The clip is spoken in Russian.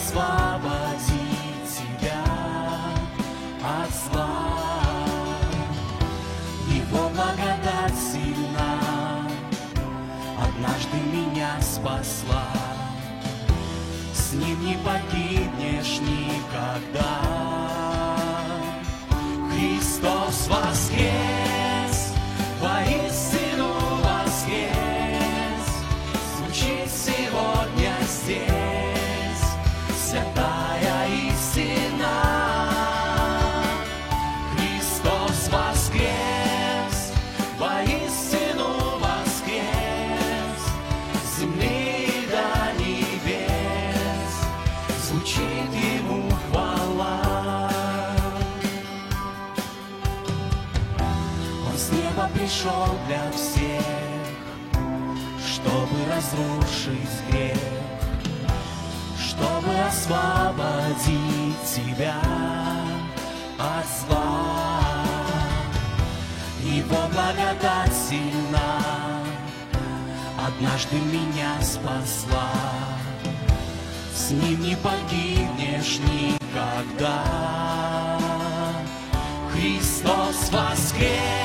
освободить тебя от зла. Его благодать сильна, однажды меня спасла. С ним не погибнешь никогда. Христос воскрес, воистину воскрес, звучит сегодня здесь святая истина. Христос воскрес, воистину воскрес, с земли до небес звучит Ему хвала. Он с неба пришел для всех, чтобы разрушить грех, чтобы освободить тебя от зла. Его благодать сильна, однажды меня спасла. С ним не погибнешь никогда. Христос воскрес.